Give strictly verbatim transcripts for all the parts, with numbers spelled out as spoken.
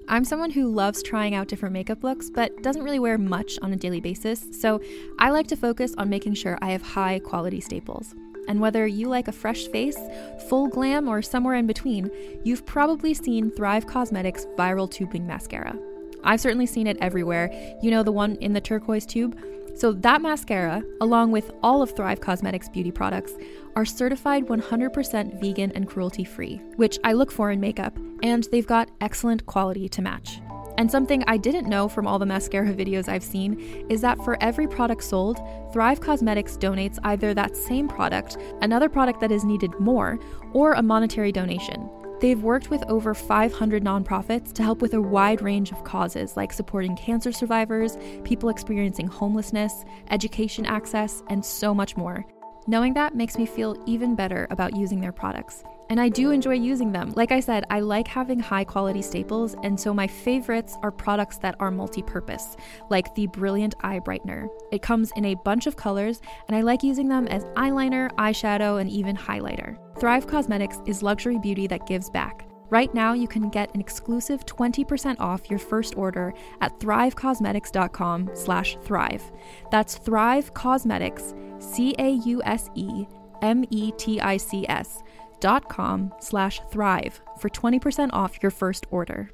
I'm someone who loves trying out different makeup looks, but doesn't really wear much on a daily basis, so I like to focus on making sure I have high quality staples. And whether you like a fresh face, full glam, or somewhere in between, you've probably seen Thrive Causemetics Viral Tubing Mascara. I've certainly seen it everywhere. You know, the one in the turquoise tube? So that mascara, along with all of Thrive Causemetics beauty products, are certified one hundred percent vegan and cruelty-free, which I look for in makeup, and they've got excellent quality to match. And something I didn't know from all the mascara videos I've seen is that for every product sold, Thrive Causemetics donates either that same product, another product that is needed more, or a monetary donation. They've worked with over five hundred nonprofits to help with a wide range of causes like supporting cancer survivors, people experiencing homelessness, education access, and so much more. Knowing that makes me feel even better about using their products. And I do enjoy using them. Like I said, I like having high quality staples, and so my favorites are products that are multi-purpose, like the Brilliant Eye Brightener. It comes in a bunch of colors, and I like using them as eyeliner, eyeshadow, and even highlighter. Thrive Causemetics is luxury beauty that gives back. Right now, you can get an exclusive twenty percent off your first order at thrivecausemetics.com slash thrive. That's Thrive Causemetics, C A U S E M E T I C S dot com slash thrive for twenty percent off your first order.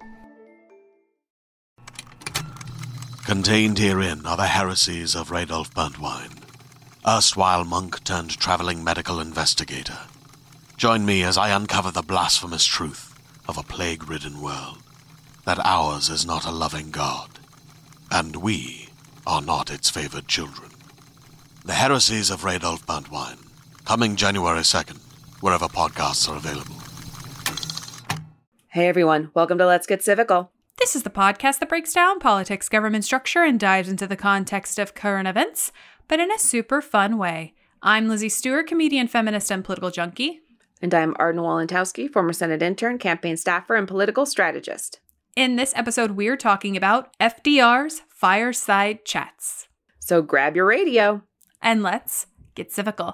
Contained herein are the heresies of Radolf Burntwine, erstwhile monk turned traveling medical investigator. Join me as I uncover the blasphemous truth of a plague-ridden world, that ours is not a loving God, and we are not its favored children. The Heresies of Radolf Burntwine, coming January second, wherever podcasts are available. Hey everyone, welcome to Let's Get Civical. This is the podcast that breaks down politics, government structure, and dives into the context of current events, but in a super fun way. I'm Lizzie Stewart, comedian, feminist, and political junkie. And I'm Arden Walentowski, former Senate intern, campaign staffer, and political strategist. In this episode, we're talking about F D R's fireside chats. So grab your radio. And let's get civical.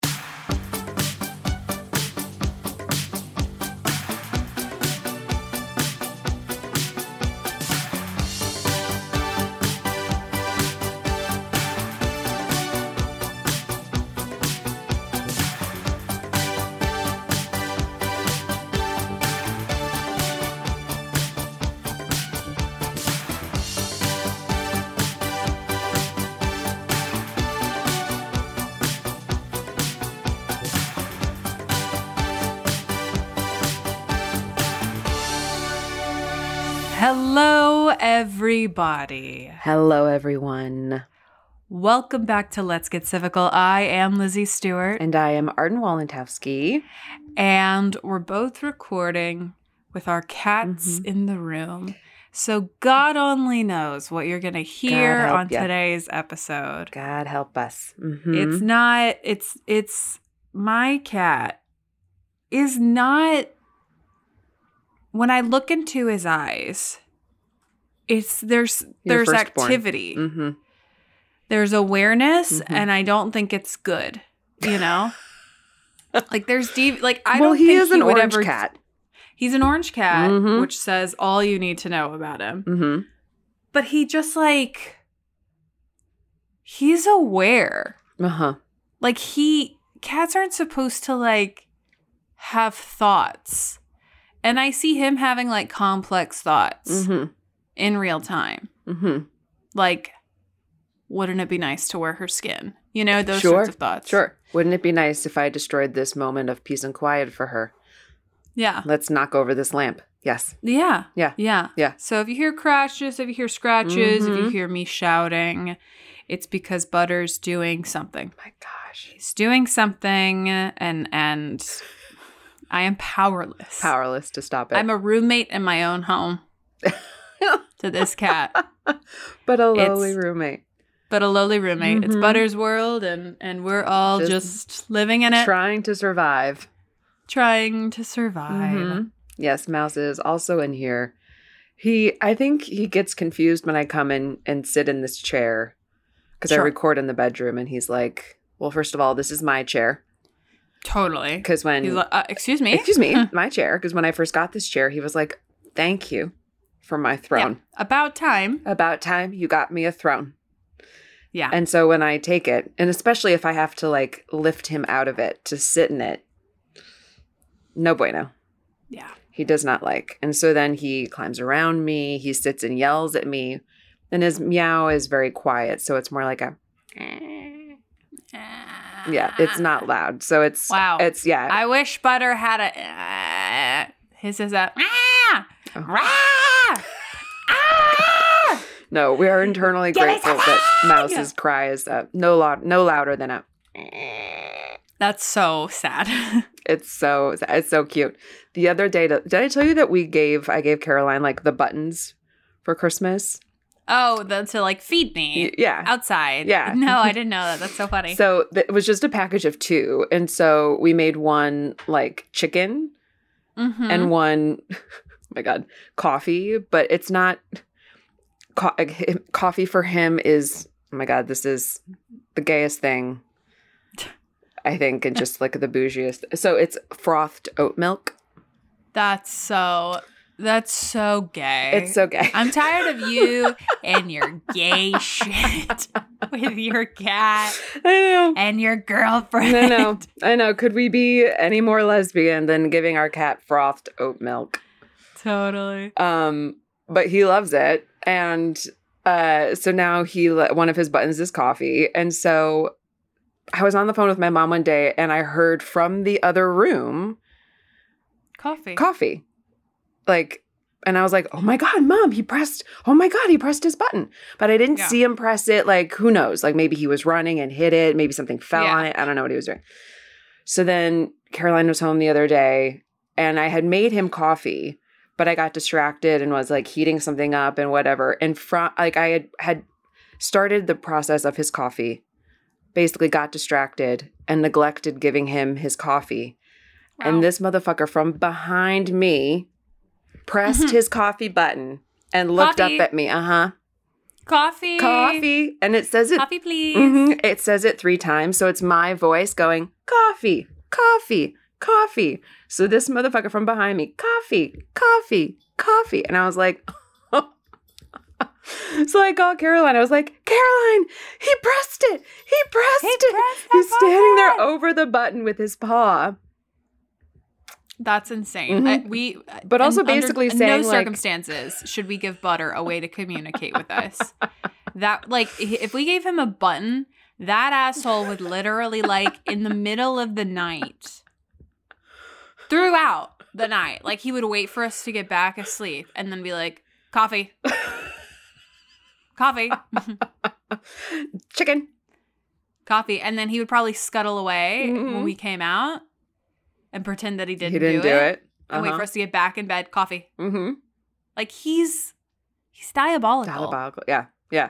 Hello, everybody. Hello, everyone. Welcome back to Let's Get Civical. I am Lizzie Stewart. And I am Arden Walentowski. And we're both recording with our cats mm-hmm. in the room. So God only knows what you're going to hear on ya. Today's episode. God help us. Mm-hmm. It's not, it's, it's, my cat is not, when I look into his eyes, it's, there's, Your there's activity. Mm-hmm. There's awareness, mm-hmm. and I don't think it's good, you know? Like, there's deep, like, I well, don't he think is he an would orange ever, cat. He's an orange cat, mm-hmm. which says all you need to know about him. Mm-hmm. But he just, like, he's aware. Uh-huh. Like, he, cats aren't supposed to, like, have thoughts. And I see him having, like, complex thoughts mm-hmm. in real time. Mm-hmm. Like, wouldn't it be nice to wear her skin? You know, those sure. sorts of thoughts. Sure. Wouldn't it be nice if I destroyed this moment of peace and quiet for her? Yeah. Let's knock over this lamp. Yes. Yeah. Yeah. Yeah. Yeah. So if you hear crashes, if you hear scratches, mm-hmm. if you hear me shouting, it's because Butter's doing something. My gosh. He's doing something, and and I am powerless. Powerless to stop it. I'm a roommate in my own home to this cat. But a lowly it's, roommate. But a lowly roommate. Mm-hmm. It's Butter's world, and, and we're all just, just living in it. Trying to survive. Trying to survive. Mm-hmm. Yes, Mouse is also in here. He, I think he gets confused when I come in and sit in this chair. Because sure. I record in the bedroom, and he's like, well, first of all, this is my chair. Totally. Because when... He's like, uh, excuse me? Excuse me, my chair. Because when I first got this chair, he was like, thank you for my throne. Yeah. About time. About time you got me a throne. Yeah. And so when I take it, and especially if I have to like lift him out of it to sit in it, no bueno. Yeah. He does not like. And so then he climbs around me. He sits and yells at me. And his meow is very quiet. So it's more like a, yeah, it's not loud. So it's, wow. It's, yeah. I wish Butter had a, uh, his is a, ah, Oh. rah, ah. No, we are internally Get grateful it that on! Mouse's cry is uh, no loud, no louder than a. That's so sad. It's so it's so cute. The other day, did I tell you that we gave I gave Caroline like the buttons for Christmas? Oh, the, to like feed me. Y- yeah. Outside. Yeah. No, I didn't know that. That's so funny. So th- it was just a package of two, and so we made one like chicken Mhm. and one, oh my god, coffee. But it's not co- coffee for him is oh my god, this is the gayest thing. I think, and just like the bougiest. So it's frothed oat milk. That's so, that's so gay. It's so gay. I'm tired of you and your gay shit with your cat I know. and your girlfriend. I know. I know. Could we be any more lesbian than giving our cat frothed oat milk? Totally. Um, but he loves it. And uh, so now he, one of his buttons is coffee. And so I was on the phone with my mom one day and I heard from the other room Coffee. coffee. Like, and I was like, oh my God, Mom, he pressed, oh my God, he pressed his button. But I didn't Yeah. see him press it. Like, who knows? Like maybe he was running and hit it. Maybe something fell Yeah. on it. I don't know what he was doing. So then Caroline was home the other day and I had made him coffee, but I got distracted and was like heating something up and whatever. And from, like I had, had started the process of his coffee, basically got distracted and neglected giving him his coffee. Wow. And this motherfucker from behind me pressed his coffee button and looked Coffee. up at me. Uh-huh. Coffee. Coffee. And it says it. Coffee, please. Mhm. It says it three times. So it's my voice going, coffee, coffee, coffee. So this motherfucker from behind me, coffee, coffee, coffee. And I was like, so I called Caroline. I was like, Caroline, he pressed it. He pressed He it. pressed the He's standing there button. over the button with his paw. That's insane. Mhm. I, we, But also and under basically no saying, like- circumstances should we give Butter a way to communicate with us. That like if we gave him a button, that asshole would literally like in the middle of the night, throughout the night, like he would wait for us to get back asleep and then be like, coffee, coffee, Chicken. coffee, and then he would probably scuttle away Mhm. when we came out and pretend that he didn't, He didn't do it. and wait Uh-huh. for us to get back in bed. Coffee. Mm-hmm. Like he's he's diabolical. Diabolical. Yeah. Yeah.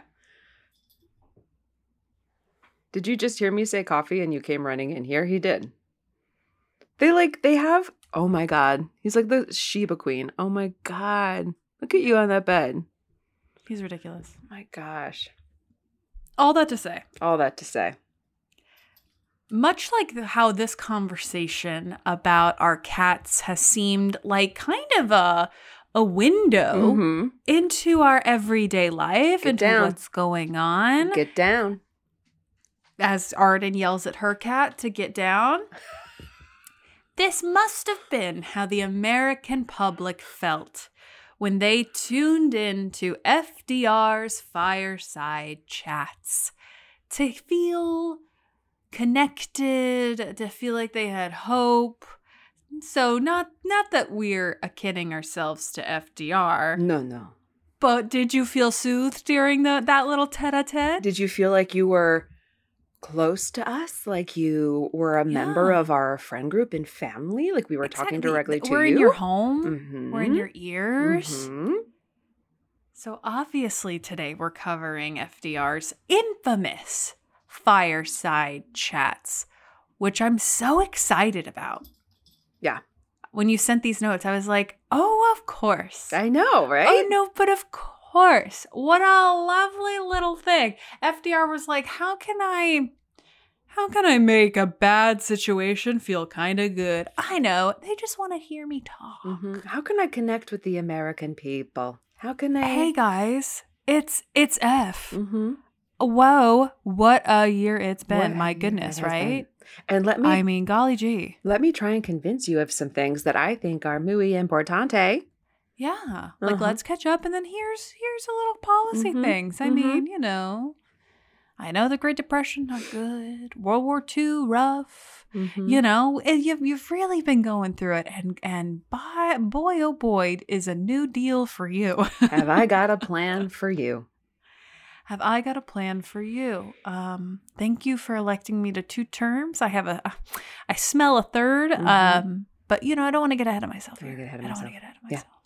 Did you just hear me say coffee and you came running in here? He did. They like, they have, oh my God. He's like the Sheba Queen. Oh my God. Look at you on that bed. He's ridiculous. Oh my gosh. All that to say, All that to say. much like how this conversation about our cats has seemed like kind of a a window Mm-hmm. into our everyday life, Get into down. what's going on. Get down. As Arden yells at her cat to get down. This must have been how the American public felt when they tuned in to F D R's Fireside Chats to feel connected, to feel like they had hope. So not not that we're uh, kidding ourselves to F D R, No, no. but did you feel soothed during the that little tete-a-tete? Did you feel like you were close to us? Like you were a member Yeah. of our friend group and family? Like we were talking Exactly. directly to We're you? in your home. Mhm. We're in your ears. Mhm. So obviously today we're covering F D R's infamous Fireside Chats, which I'm so excited about. Yeah. When you sent these notes, I was like, oh, of course. I know, right? Oh, no, but of course. What a lovely little thing. F D R was like, how can I... How can I make a bad situation feel kind of good? I know. They just want to hear me talk. Mhm. How can I connect with the American people? How can they? Hey guys, it's it's F. Mm-hmm. Whoa, what a year it's been. What My a year goodness, it has right? And let me I mean, golly gee. let me try and convince you of some things that I think are muy importante. Yeah. Like Uh-huh. let's catch up and then here's here's a little policy Mhm, things. I mhm. mean, you know. I know the Great Depression not good. World War Two rough. Mhm. You know, and you've you've really been going through it and and by, boy oh boy is a new deal for you. Have I got a plan for you? Have I got a plan for you? Um, thank you for electing me to two terms. I have a, I smell a third. Mhm. Um, but you know, I don't want to get ahead of myself Don't here. wanna get ahead of I don't want to myself. get ahead of Yeah. myself.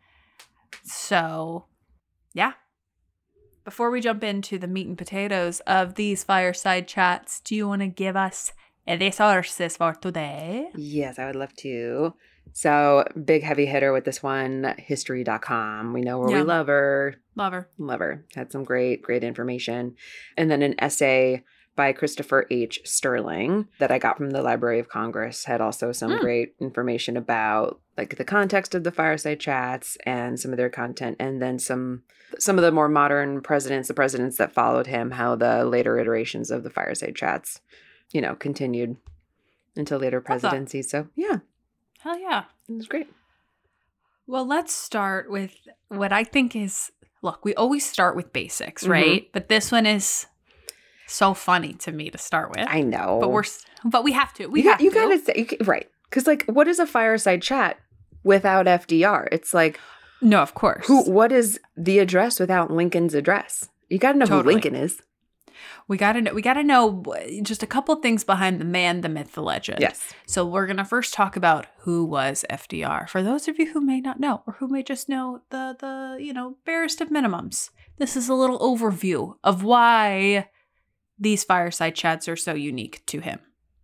So, yeah. Before we jump into the meat and potatoes of these fireside chats, do you want to give us the sources for today? Yes, I would love to. So, big heavy hitter with this one, history dot com. We know where Yeah. we love her. Love her. Love her. Had some great, great information. And then an essay by Christopher H. Sterling that I got from the Library of Congress had also some Mm. great information about like the context of the fireside chats and some of their content, and then some some of the more modern presidents, the presidents that followed him, how the later iterations of the fireside chats, you know, continued until later that. presidencies. So yeah, Hell yeah. it was great. Well, let's start with what I think is, look, we always start with basics, Mhm. right? But this one is so funny to me to start with. I know, But we're, s- but we have to. We you, have got, you to. gotta say, you, ca- right? Because like, what is a fireside chat without F D R? It's like, No, of course. who? What is the address without Lincoln's address? You got to know Totally. who Lincoln is. We gotta know. We gotta know just a couple things behind the man, the myth, the legend. Yes. So we're gonna first talk about who was F D R. For those of you who may not know, or who may just know the the you know barest of minimums, this is a little overview of why these fireside chats are so unique to him.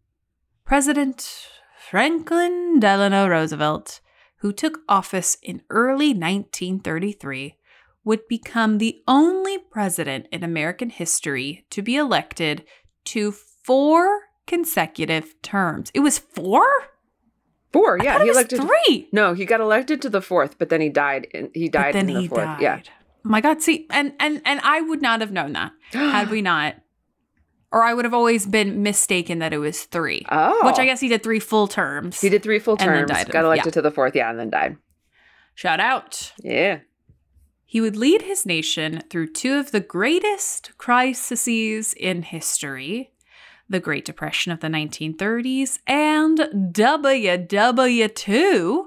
President Franklin Delano Roosevelt, who took office in early nineteen thirty-three, would become the only president in American history to be elected to four consecutive terms. It was four? Four. I Yeah, thought he it was elected. three. No, he got elected to the fourth, but then he died. In, he But died then in the he fourth. died. Yeah. Oh my God. See, and and and I would not have known that had we not. Or I would have always been mistaken that it was three. Oh, Which I guess he did three full terms. he did three full and then terms. died in Got the- elected yeah. to the fourth. Yeah, and then died. Shout out. Yeah. He would lead his nation through two of the greatest crises in history, the Great Depression of the nineteen thirties and W W two,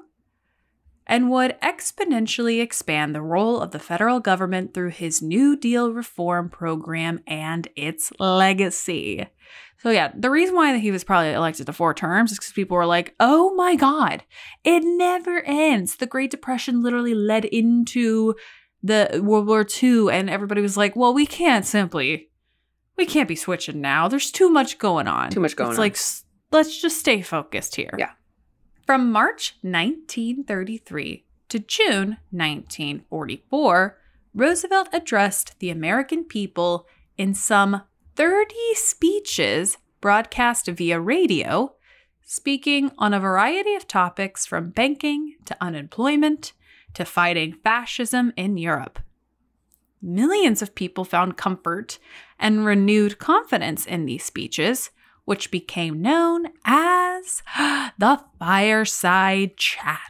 and would exponentially expand the role of the federal government through his New Deal reform program and its legacy. So yeah, the reason why he was probably elected to four terms is because people were like, oh my God, it never ends. The Great Depression literally led into the World War Two, and everybody was like, well, we can't simply, we can't be switching now. There's too much going on. Too much going it's on. like, s- let's just stay focused here. Yeah. From March nineteen thirty-three to June nineteen forty-four, Roosevelt addressed the American people in some thirty speeches broadcast via radio, speaking on a variety of topics from banking to unemployment to fighting fascism in Europe. Millions of people found comfort and renewed confidence in these speeches, which became known as the Fireside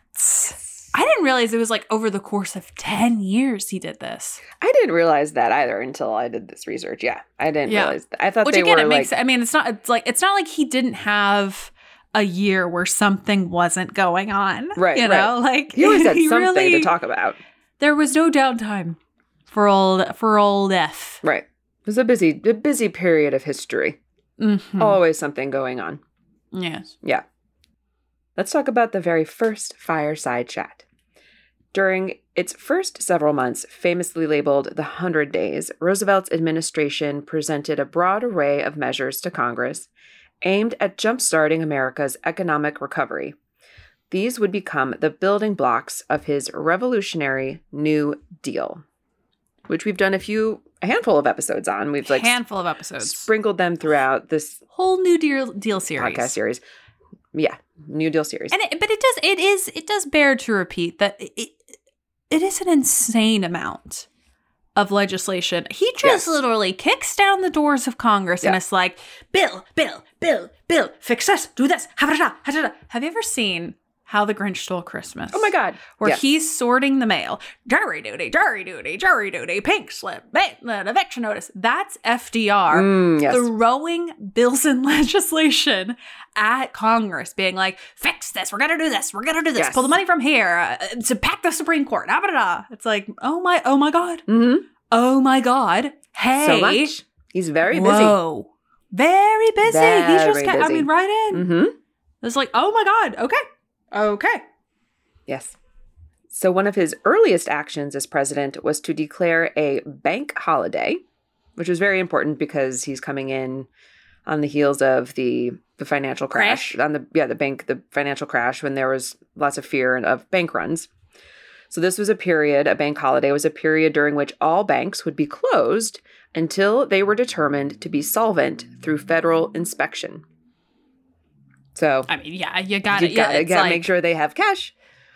Chats. I didn't realize it was like over the course of ten years he did this. I didn't realize that either until I did this research. Yeah, I didn't Yeah. realize that. I thought Which they again, were it like, makes, I mean, it's not, it's like, it's not like he didn't have a year where something wasn't going on. Right, You know, like he always had something really, to talk about. There was no downtime for old, for old F. Right. It was a busy, a busy period of history. Mhm. Always something going on. Yes. Yeah. Let's talk about the very first fireside chat. During its first several months, famously labeled the Hundred Days, Roosevelt's administration presented a broad array of measures to Congress aimed at jumpstarting America's economic recovery. These would become the building blocks of his revolutionary New Deal, which we've done a few, a handful of episodes on. We've like Handful of episodes. sprinkled them throughout this Whole New Deal, deal series. podcast series. Yeah, New Deal series. And it, but it does, it is, it does bear to repeat that it, it is an insane amount of legislation. He just Yes. literally kicks down the doors of Congress and Yeah. it's like, bill, bill, bill, bill, fix this, do this. Have you ever seen How the Grinch Stole Christmas? Oh my God. Where Yes. he's sorting the mail. Jury duty, jury duty, jury duty, pink slip, ba- eviction notice. That's F D R Mm, yes. throwing bills and legislation at Congress, being like, fix this, we're going to do this, we're going to do this, Yes. pull the money from here uh, to pack the Supreme Court. Da, da, da. It's like, oh my, oh my God. Mm-hmm. Oh my God. Hey. So much. He's very busy. Whoa. Very busy. He's just, Very ca- I busy. mean, right in. Mm-hmm. It's like, oh my God. Okay. Okay. Yes. So one of his earliest actions as president was to declare a bank holiday, which was very important because he's coming in on the heels of the the financial crash, Crash. on the yeah the bank the financial crash when there was lots of fear of bank runs. So this was a period, a bank holiday was a period during which all banks would be closed until they were determined to be solvent through federal inspection. So I mean, yeah, you got you it. Yeah, gotta, it's gotta like, make sure they have cash.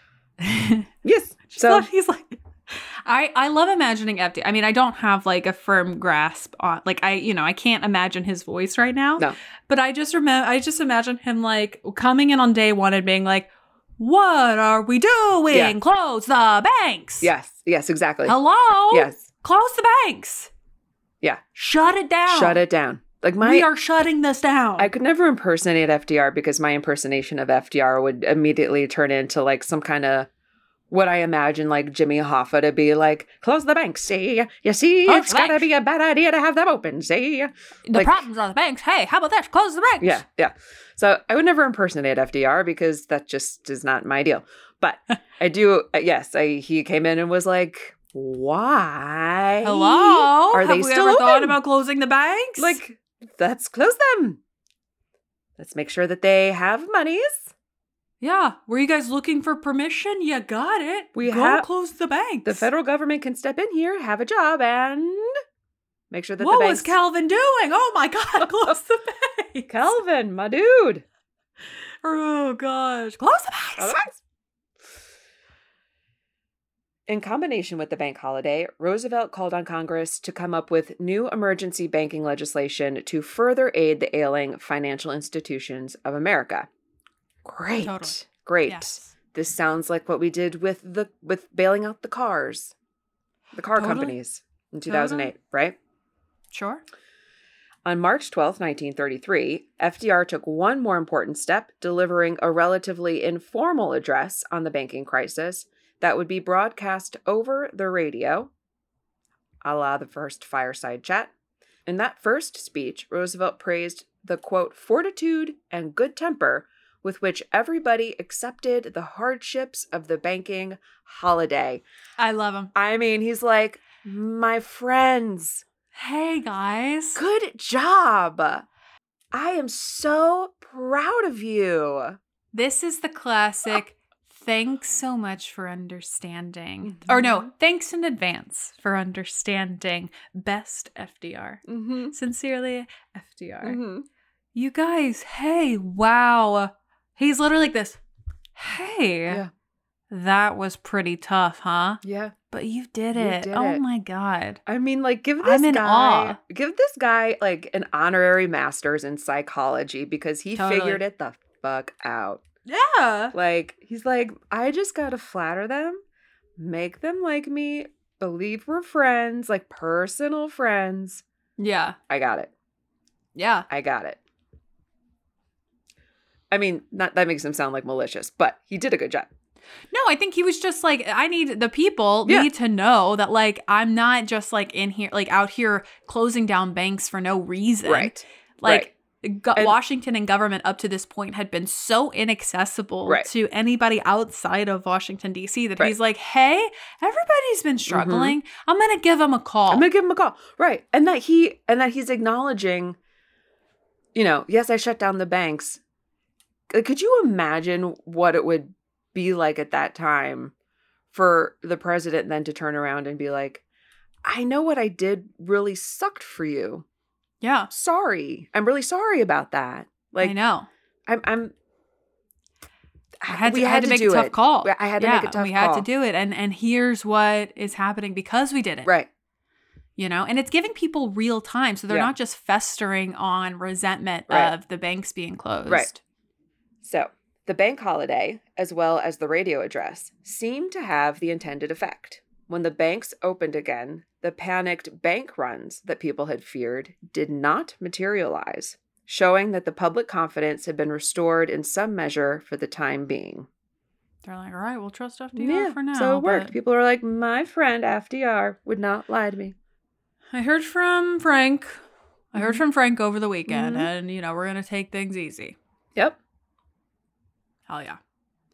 Yes. So So he's like, I, I love imagining F D R. I mean, I don't have like a firm grasp on, like, I, you know, I can't imagine his voice right now. No. But I just remember, I just imagine him like coming in on day one and being like, what are we doing? Yeah. Close the banks. yes, yes, exactly. Hello? Yes. Close the banks. Yeah. Shut it down. Shut it down. Like my we are shutting this down. I could never impersonate F D R because my impersonation of F D R would immediately turn into like some kind of what I imagine like Jimmy Hoffa to be like, close the banks, see? You see, Close it's the gotta banks. be a bad idea to have them open, see? the like- problems are the banks. Hey, how about this? Close the banks. Yeah, yeah. So I would never impersonate F D R because that just is not my deal. But I do, uh, yes, I he came in and was like, why? Hello? Are Have they we still ever thought open? about closing the banks? Like, let's close them. Let's make sure that they have monies. yeah. Were you guys looking for permission? You got it. We Go have- close the banks. The federal government can step in here, have a job, and make sure that What the was banks... Calvin doing? Oh my God. Close the banks. Calvin, my dude. Oh gosh. Close the banks. In combination with the bank holiday, Roosevelt called on Congress to come up with new emergency banking legislation to further aid the ailing financial institutions of America. Great. Totally. Great. Yes. This sounds like what we did with the with bailing out the cars. The car Totally. companies in two thousand eight, right? Sure. On March twelfth, nineteen thirty-three, F D R took one more important step, delivering a relatively informal address on the banking crisis that would be broadcast over the radio, a la the first fireside chat. In that first speech, Roosevelt praised the, quote, fortitude and good temper with which everybody accepted the hardships of the banking holiday. I love him. I mean, he's like, my friends, Hey guys. good job. I am so proud of you. This is the classic. Thanks so much for understanding. Or no, thanks in advance for understanding. Best F D R. Mm-hmm. Sincerely, F D R. Mm-hmm. You guys, hey, wow. He's literally like this. Hey, Yeah. that was pretty tough, huh? Yeah. But you did You it. did oh it. my God. I mean, like, give this I'm in guy, awe. give this guy like an honorary master's in psychology because he Totally. figured it the fuck out. Yeah. Like, he's like, I just gotta flatter them, make them like me, believe we're friends, like personal friends. Yeah. I got it. Yeah. I got it. I mean, not that makes him sound like malicious, but he did a good job. No, I think he was just like, I need the people Yeah. need to know that like I'm not just like in here, like out here closing down banks for no reason. Right. Like go- And- Washington and government up to this point had been so inaccessible Right. to anybody outside of Washington, D C that Right. he's like, hey, everybody's been struggling. I'm going to give them a call. I'm gonna give him a call. Right. And that he and that he's acknowledging, you know, yes, I shut down the banks. Like, could you imagine what it would be like at that time for the president then to turn around and be like, I know what I did really sucked for you. yeah. Sorry. I'm really sorry about that. Like I know. I'm I'm I had to, we I had to, to make do a tough it. call. I had to yeah, make a tough we call. had to do it. And, and here's what is happening because we did it. Right. You know, and it's giving people real time. So they're Yeah. not just festering on resentment Right. of the banks being closed. Right. So the bank holiday, as well as the radio address, seemed to have the intended effect. When the banks opened again, the panicked bank runs that people had feared did not materialize, showing that the public confidence had been restored in some measure for the time being. They're like, all right, we'll trust F D R Yeah, for now. so it worked. but People were like, my friend F D R would not lie to me. I heard from Frank. I heard Mhm. from Frank over the weekend, Mhm. and, you know, we're going to take things easy. Yep. Hell yeah.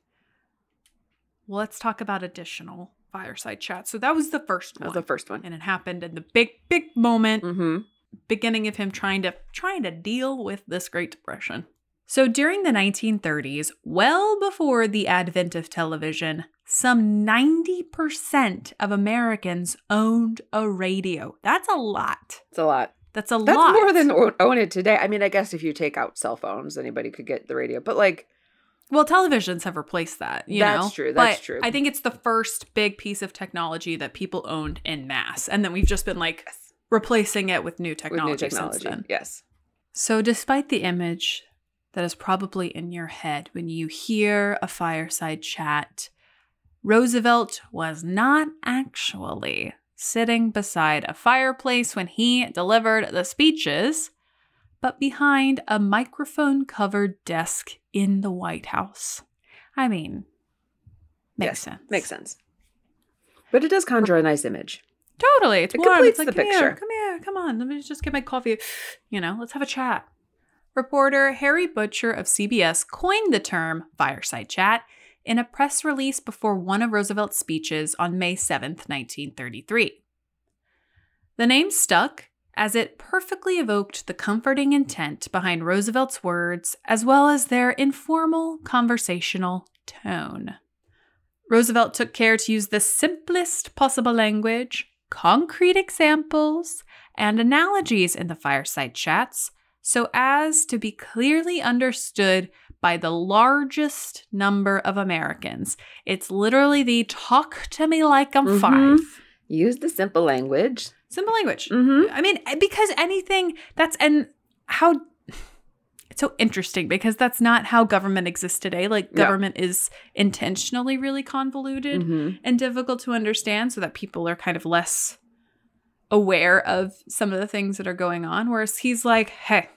Well, let's talk about additional fireside chats. So that was the first That one. was the first one. And it happened in the big, big moment, Mm-hmm. beginning of him trying to trying to deal with this Great Depression. So during the nineteen thirties, well before the advent of television, some ninety percent of Americans owned a radio. That's a lot. It's a lot. That's a That's lot. more than o- own it today. I mean, I guess if you take out cell phones, anybody could get the radio. But like, Well, televisions have replaced that, you That's know? true, that's But true. I think it's the first big piece of technology that people owned en masse. And then we've just been like replacing it with new with technology, new technology, since then. yes. So despite the image that is probably in your head when you hear a fireside chat, Roosevelt was not actually sitting beside a fireplace when he delivered the speeches, but behind a microphone-covered desk in the White House. I mean, makes Yes, sense. Makes sense. But it does conjure a nice image. Totally. It's It warm. completes It's like, the come here, picture. come here, come on. Let me just get my coffee. You know, let's have a chat. Reporter Harry Butcher of C B S coined the term fireside chat in a press release before one of Roosevelt's speeches on May seventh, nineteen thirty-three. The name stuck as it perfectly evoked the comforting intent behind Roosevelt's words as well as their informal conversational tone. Roosevelt took care to use the simplest possible language, concrete examples, and analogies in the fireside chats so as to be clearly understood by the largest number of Americans. It's literally the talk to me like I'm Mhm. five. Use the simple language. Simple language. Mm-hmm. I mean, because anything that's, and how, it's so interesting because that's not how government exists today. Like, No. government is intentionally really convoluted Mm-hmm. and difficult to understand so that people are kind of less aware of some of the things that are going on. Whereas he's like, hey,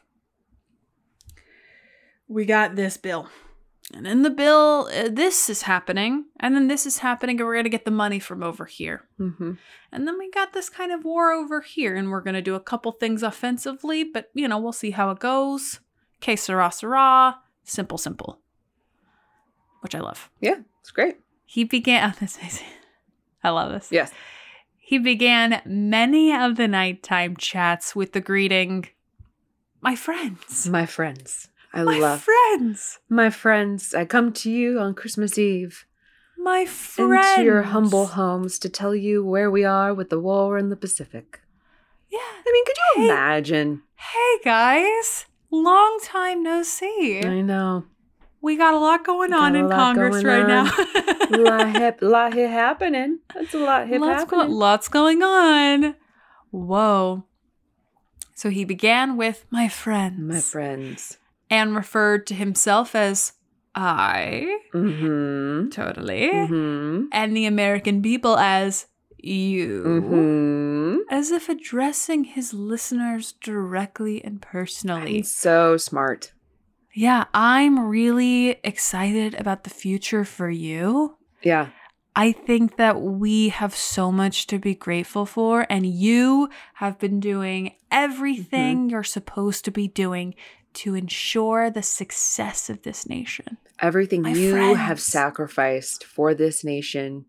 we got this bill. And in the bill, uh, this is happening. And then this is happening. And we're going to get the money from over here. Mm-hmm. And then we got this kind of war over here. And we're going to do a couple things offensively. But, you know, we'll see how it goes. Que sera, sera. Simple, simple. Which I love. Yeah, it's great. He began... Oh, this is, I love this. Yes. He began many of the nighttime chats with the greeting, my friends. My friends. I My love friends. my friends. I come to you on Christmas Eve My friends. into your humble homes to tell you where we are with the war in the Pacific. Yeah. I mean, could you Hey. imagine? Hey, guys. Long time no see. I know. We got a lot going Got on a in lot Congress going right on. now. lot, hip, lot hip happening. That's a lot hip lots, go- happening. lots going on. Whoa. So he began with my friends. My friends. And referred to himself as I. Mm-hmm. Totally. Mm-hmm. And the American people as you. Mm-hmm. As if addressing his listeners directly and personally. He's so smart. Yeah, I'm really excited about the future for you. Yeah. I think that we have so much to be grateful for, and you have been doing everything you're supposed to be doing to ensure the success of this nation. Everything My you friends. have sacrificed for this nation,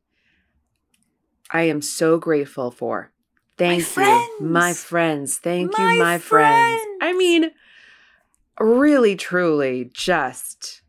I am so grateful for. Thank you. friends. My friends. Thank My you, my friends. friends. I mean, really, truly, just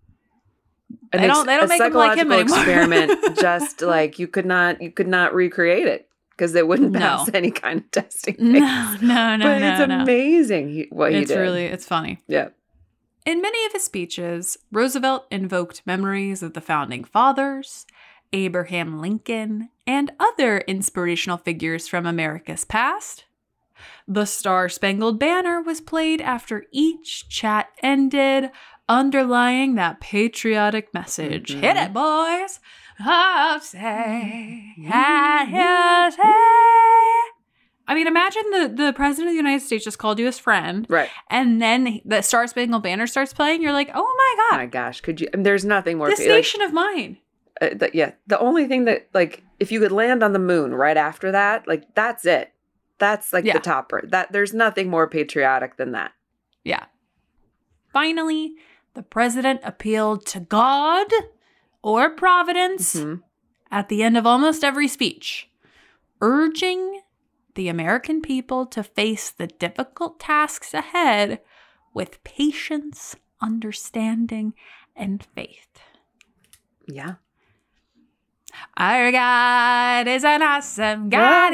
an They don't- they don't a make 'em like him psychological anymore. experiment. Just like you could not, you could not recreate it because it wouldn't No. pass any kind of testing. No, no, no, but no, it's no. amazing he, what he It's did. really, it's funny. Yeah. In many of his speeches, Roosevelt invoked memories of the founding fathers, Abraham Lincoln, and other inspirational figures from America's past. The Star-Spangled Banner was played after each chat ended, underlying that patriotic message. Mm-hmm. Hit it, boys! Oh, say, I say. I mean, imagine the, the president of the United States just called you his friend. Right. And then the Star-Spangled Banner starts playing. You're like, oh my God. Oh my gosh. Could you? I mean, there's nothing more. This like, nation of mine. Uh, the, yeah. The only thing that, like, if you could land on the moon right after that, like, that's it. That's like yeah. the topper. That there's nothing more patriotic than that. Yeah. Finally, the president appealed to God or Providence mm-hmm. at the end of almost every speech, urging the American people to face the difficult tasks ahead with patience, understanding, and faith. Yeah. Our God is an awesome God.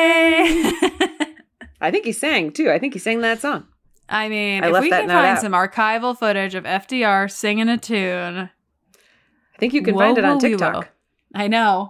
I think he sang, too. I think he sang that song. I mean, I if we can find out. some archival footage of F D R singing a tune. I think you can whoa, find it on whoa, TikTok. I know.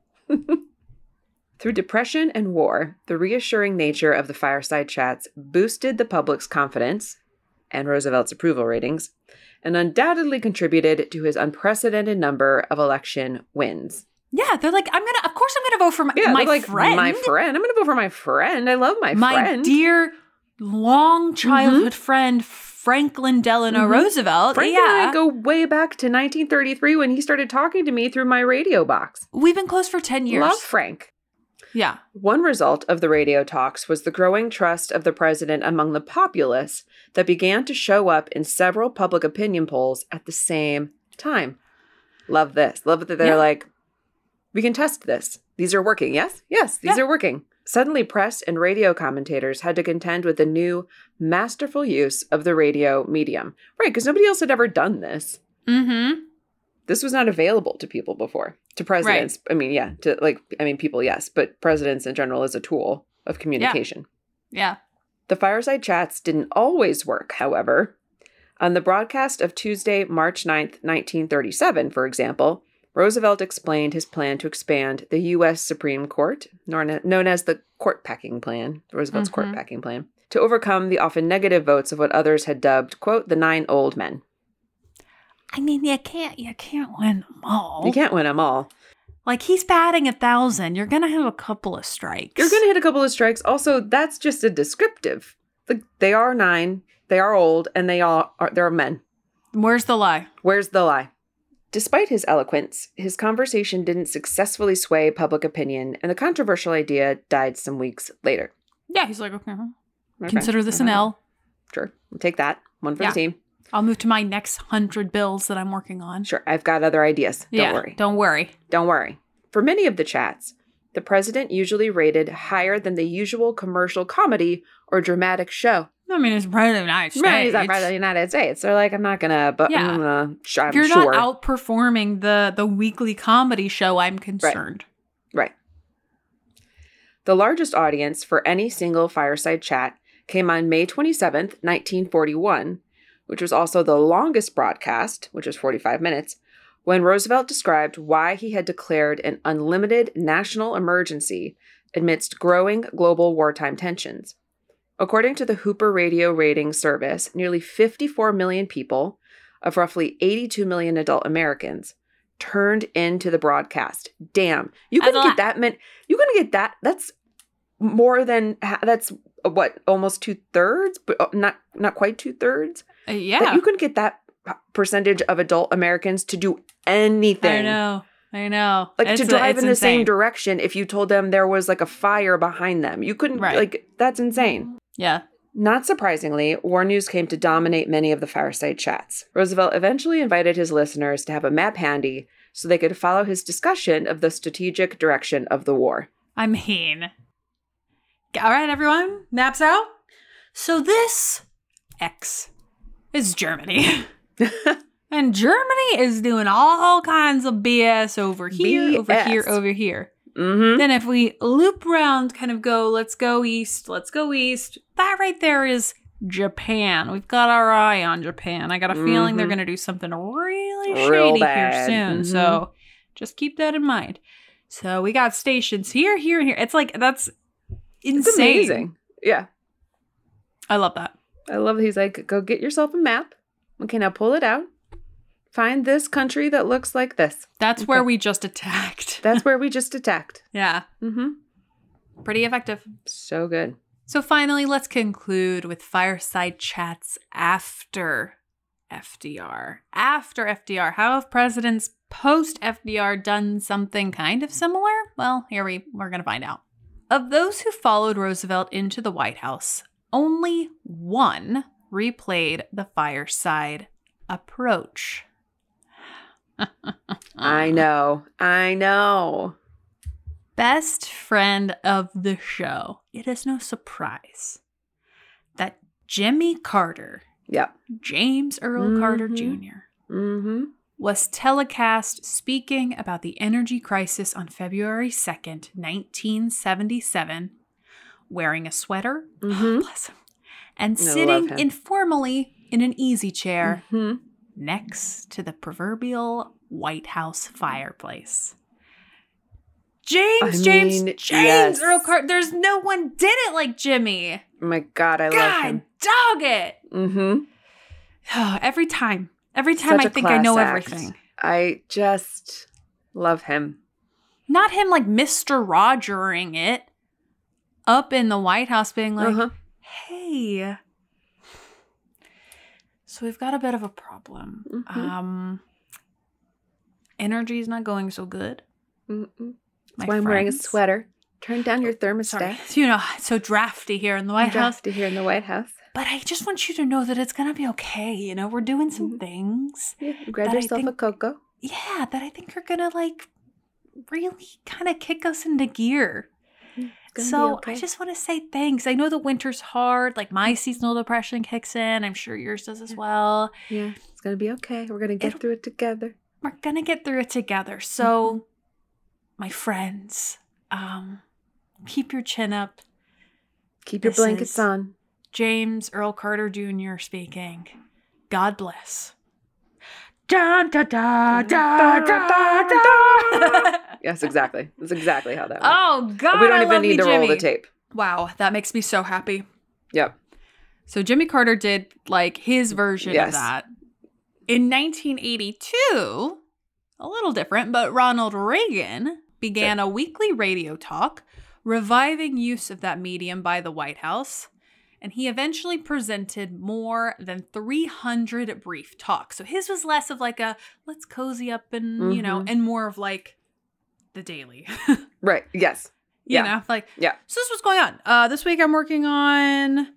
Through depression and war, the reassuring nature of the fireside chats boosted the public's confidence and Roosevelt's approval ratings, and undoubtedly contributed to his unprecedented number of election wins. Yeah, they're like, I'm gonna, of course I'm gonna vote for my, yeah, my like, friend. My friend. I'm gonna vote for my friend. I love my, my friend. My dear long childhood mm-hmm. friend, Franklin Delano mm-hmm. Roosevelt. Franklin yeah. and I go way back to nineteen thirty-three when he started talking to me through my radio box. We've been close for ten years. Love Frank. Yeah. One result of the radio talks was the growing trust of the president among the populace that began to show up in several public opinion polls at the same time. Love this. Love that they're yeah. like, we can test this. These are working. Yes? Yes, these yeah. are working. Suddenly, press and radio commentators had to contend with the new, masterful use of the radio medium. Right, because nobody else had ever done this. Mm-hmm. This was not available to people before. To presidents. Right. I mean, yeah. To like, I mean, people, yes. But presidents in general is a tool of communication. Yeah. yeah. The fireside chats didn't always work, however. On the broadcast of Tuesday, March ninth, nineteen thirty-seven, for example, Roosevelt explained his plan to expand the U S Supreme Court, known as the Court Packing Plan, Roosevelt's mm-hmm. Court Packing Plan, to overcome the often negative votes of what others had dubbed, quote, the nine old men. I mean, you can't, you can't win them all. You can't win them all. Like, he's batting a thousand. You're going to have a couple of strikes. You're going to hit a couple of strikes. Also, that's just a descriptive. Like, they are nine, they are old, and they all are, they're men. Where's the lie? Where's the lie? Despite his eloquence, his conversation didn't successfully sway public opinion, and the controversial idea died some weeks later. Yeah, he's like, okay, okay. consider this an L. Sure, we'll take that. One for yeah. the team. I'll move to my next hundred bills that I'm working on. Sure, I've got other ideas. Don't yeah, worry. Don't worry. Don't worry. For many of the chats, the president usually rated higher than the usual commercial comedy or dramatic show. I mean, he's president of the United States. Right, he's not president of the United States. They're like, I'm not gonna, but yeah. I'm gonna, I'm You're sure. not outperforming the, the weekly comedy show, I'm concerned. Right. right. The largest audience for any single fireside chat came on May twenty-seventh, nineteen forty-one, which was also the longest broadcast, which was forty-five minutes, when Roosevelt described why he had declared an unlimited national emergency amidst growing global wartime tensions. According to the Hooper Radio Ratings Service, nearly fifty-four million people, of roughly eighty-two million adult Americans, turned into the broadcast. Damn. You couldn't get that many. You couldn't get that. That's more than, that's what, almost two thirds, but not, not quite two thirds. Uh, yeah. That you couldn't get that percentage of adult Americans to do anything. I know. I know. Like it's to drive a, in the insane. same direction if you told them there was like a fire behind them. You couldn't, right. like, that's insane. Yeah. Not surprisingly, war news came to dominate many of the fireside chats. Roosevelt eventually invited his listeners to have a map handy so they could follow his discussion of the strategic direction of the war. I mean, all right, everyone, maps out. So this X is Germany. And Germany is doing all kinds of B S over here, B S. over here, over here. Mm-hmm. Then if we loop around, kind of go, let's go east, let's go east. That right there is Japan. We've got our eye on Japan. I got a mm-hmm. feeling they're going to do something really Real shady bad. here soon. Mm-hmm. So just keep that in mind. So we got stations here, here, and here. It's like, that's insane. It's amazing. Yeah. I love that. I love that he's like, go get yourself a map. Okay, now pull it out. Find this country that looks like this. That's okay. where we just attacked. That's where we just attacked. Yeah. Mm-hmm. Pretty effective. So good. So finally, let's conclude with fireside chats after F D R. After F D R, how have presidents post-F D R done something kind of similar? Well, here we, we're going to find out. Of those who followed Roosevelt into the White House, only one replayed the fireside approach. I know. I know. Best friend of the show. It is no surprise that Jimmy Carter, yep. James Earl mm-hmm. Carter Junior, mm-hmm. was telecast speaking about the energy crisis on February second, nineteen seventy-seven, wearing a sweater, mm-hmm. bless him, and sitting informally in an easy chair mm-hmm. next to the proverbial White House fireplace. James, I James, mean, James yes. Earl Carter. There's no one did it like Jimmy. Oh my God, I God, love him. dog it. Mm-hmm. Every time. Every time Such I think I know act. everything. I just love him. Not him like Mister Rogering it up in the White House being like, uh-huh. hey. So we've got a bit of a problem. Mm-hmm. Um, energy's not going so good. Mm-mm. That's why I'm wearing a sweater. Turn down your thermostat. Sorry. You know, it's so drafty here in the White House. Drafty here in the White House. But I just want you to know that it's going to be okay. You know, we're doing some mm-hmm. things. Yeah, grab yourself think, a cocoa. Yeah, that I think are going to like really kind of kick us into gear. So okay. I just want to say thanks. I know the winter's hard. Like my seasonal depression kicks in. I'm sure yours does as well. Yeah, it's going to be okay. We're going to get It'll, through it together. We're going to get through it together. So... Mm-hmm. My friends, um, keep your chin up. Keep your this blankets on. James Earl Carter Junior speaking. God bless. Da, da, da, da, da, da. Yes, exactly. That's exactly how that went. Oh, God, we don't I even love need you, to Jimmy. roll the tape. Wow, that makes me so happy. Yep. So Jimmy Carter did, like, his version yes. of that. In nineteen eighty-two, a little different, but Ronald Reagan began a weekly radio talk, reviving use of that medium by the White House, and he eventually presented more than three hundred brief talks. So his was less of like a, let's cozy up and, mm-hmm. you know, and more of like the daily. Right, yes. You yeah. know, like, yeah. So this is what's going on. Uh, this week I'm working on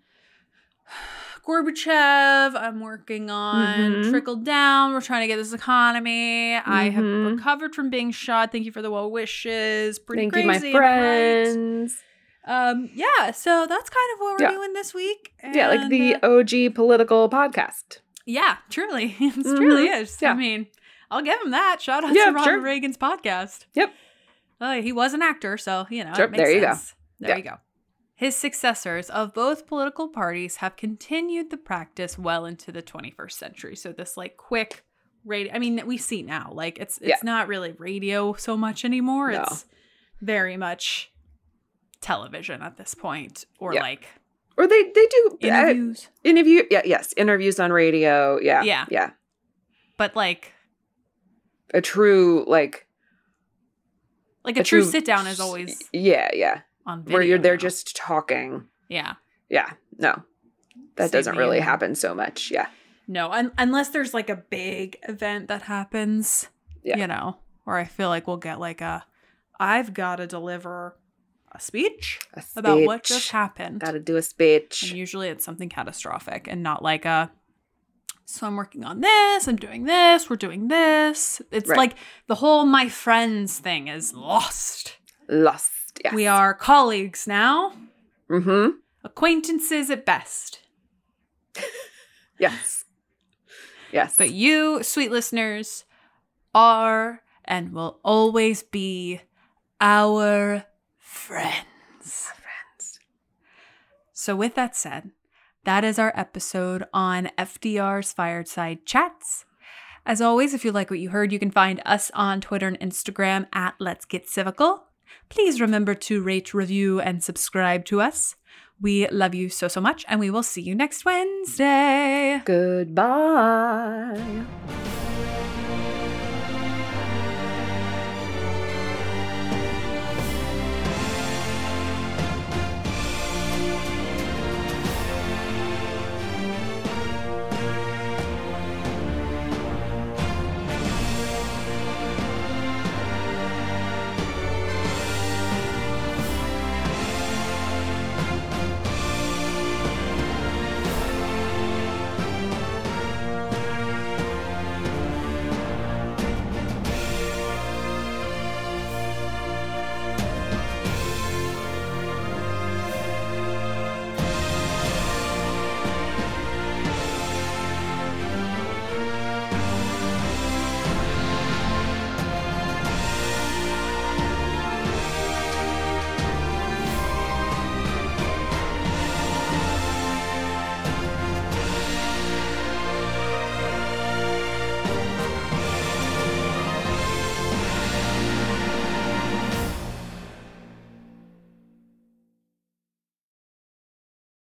Gorbachev, I'm working on mm-hmm. Trickle Down. We're trying to get this economy. Mm-hmm. I have recovered from being shot. Thank you for the well wishes. Pretty Thank crazy. you, my friends. Right? Um, yeah, so that's kind of what we're yeah. doing this week. And, yeah, like the uh, O G political podcast. Yeah, truly. it mm-hmm. truly is. Yeah. I mean, I'll give him that. Shout out yeah, to Ronald sure. Reagan's podcast. Yep. Uh, he was an actor, so, you know, sure. it makes there you sense. go. There yeah. you go. His successors of both political parties have continued the practice well into the twenty-first century. So this like quick radio, I mean, we see now, like it's it's yeah. not really radio so much anymore. No. It's very much television at this point, or yeah. like or they they do interviews. Uh, interview, yeah, yes, interviews on radio. Yeah, yeah, yeah. But like a true like like a, a true, true sit down is always yeah, yeah. On video where you're they're now. just talking. Yeah. Yeah. No. That Save doesn't me really in. happen so much. Yeah. No, un- unless there's like a big event that happens, yeah. you know, or I feel like we'll get like a, I've got to deliver a speech, a speech about what just happened. Got to do a speech. And usually it's something catastrophic and not like a, so I'm working on this, I'm doing this, we're doing this. It's right. like the whole my friends thing is lost. Lost. Yes. We are colleagues now. Mm-hmm. Acquaintances at best. Yes. Yes. But you, sweet listeners, are and will always be our friends. Our friends. So with that said, that is our episode on F D R's Fireside Chats. As always, if you like what you heard, you can find us on Twitter and Instagram at Let's Get Civical. Please remember to rate, review, and subscribe to us. We love you so, so much, and we will see you next Wednesday. Goodbye.